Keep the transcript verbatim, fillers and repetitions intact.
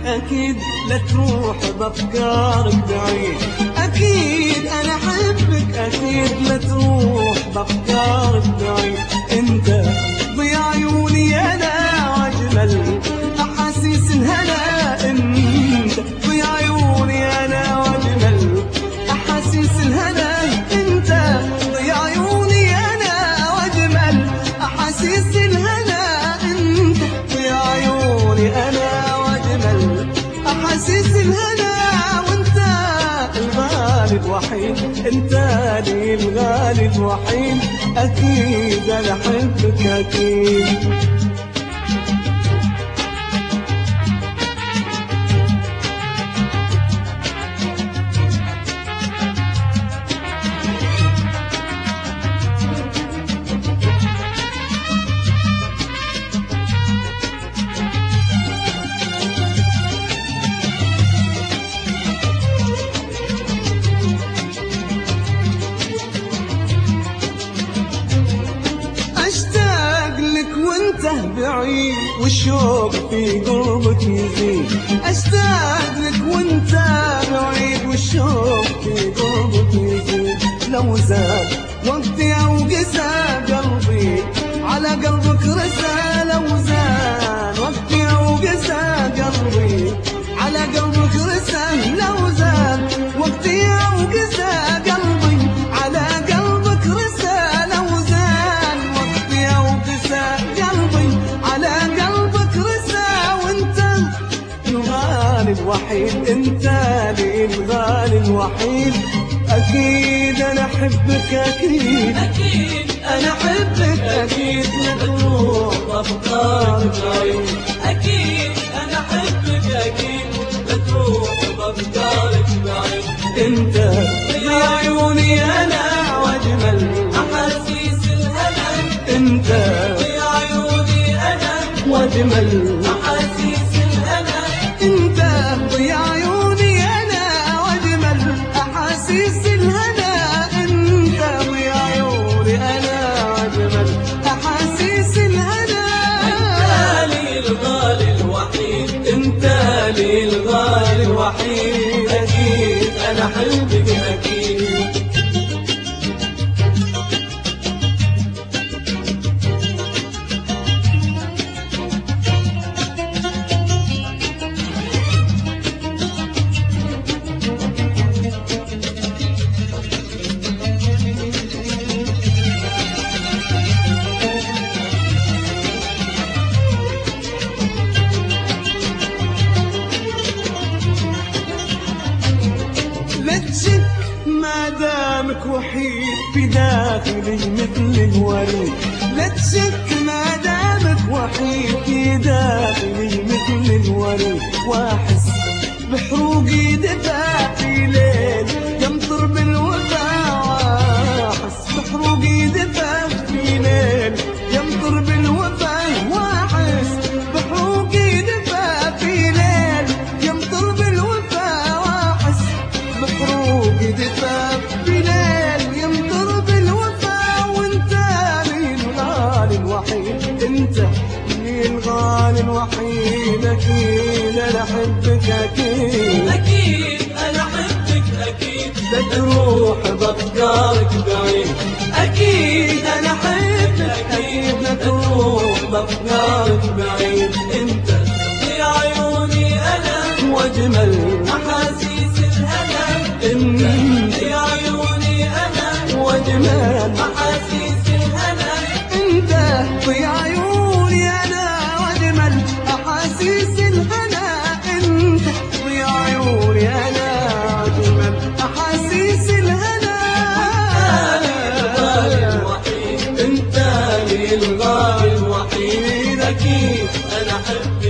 أكيد لا تروح بأفكارك بعيد. أكيد أنا أحبك أكيد لا تروح بأفكارك بعيد. أنت ضياء عيوني أنا وأجمل أحاسيس الهنا. أنت ضياء عيوني أنا وأجمل أحاسيس الهنا. أنت ضياء عيوني أنا وأجمل أحاسيس الهنا. أنت ضياء عيوني أنا وأجمل أحاسيس الهنا. وأنت الغالي الوحيد أنت لي الغالي الوحيد. أكيد أنا أحبك أكيد. وانت بعيد والشوق في قلبك يزيد. اشتاق لك وانت بعيد والشوق في قلبك يزيد. لو زاد وقتي او قسى قلبي على قلبك رسى. لو زاد وقتي او قسى قلبي على قلبك رسى. لو زاد وقتي او قسى قلبي على قلبك رسى. لو زاد وقتي او قسى على قلبك رسى. وانت الغالي الوحيد انت لي الغالي الوحيد. اكيد انا احبك اكيد. اكيد انا احبك اكيد لا تروح بافكارك بعيد. اكيد انا احبك اكيد لا تروح بافكارك بعيد. انت ضياء عيوني انا واجمل احاسيس الهنا. انت ضياء عيوني انا واجمل أحاسيس الهنا. أنت ضياء عيوني أنا وأجمل أحاسيس الهنا. أنت ضياء عيوني أنا وأجمل أحاسيس الهنا. أنت لي الغالي الوحيد. أنت لي الغالي الوحيد. أكيد أنا أحبك أكيد. لا تشك ما دامك وحيد في داخلي مثل الوريد. لا تشك ما دامك وحيد في داخلي مثل الوريد. واحس بحروقي دفا في ليل يمطر بالوفا. واحس بحروقي دفا في ليل يمطر بالوفا. واحس بحروقي دفا في ليل يمطر بالوفا. واحس بحروقي دفا في ليل يمطر بالوفا. وانت لي الغالي الوحيد. انت لي الغالي الوحيد. اكيد انا احبك اكيد. أكيد أنا أحبك أكيد لا تروح بافكارك بعيد. أكيد أنا أحبك اكيد لا تروح بافكارك بعيد. انت ضياء عيوني أنا واجمل أحاسيس الهنا. انت ضياء عيوني أنا واجمل أحاسيس الهنا. انت ضياء عيوني انا واجمل احاسيس الهنا. انت ضياء عيوني انا واجمل احاسيس الهنا. الوحيد. انت لي الغالي الوحيد. اكيد أنا أحبك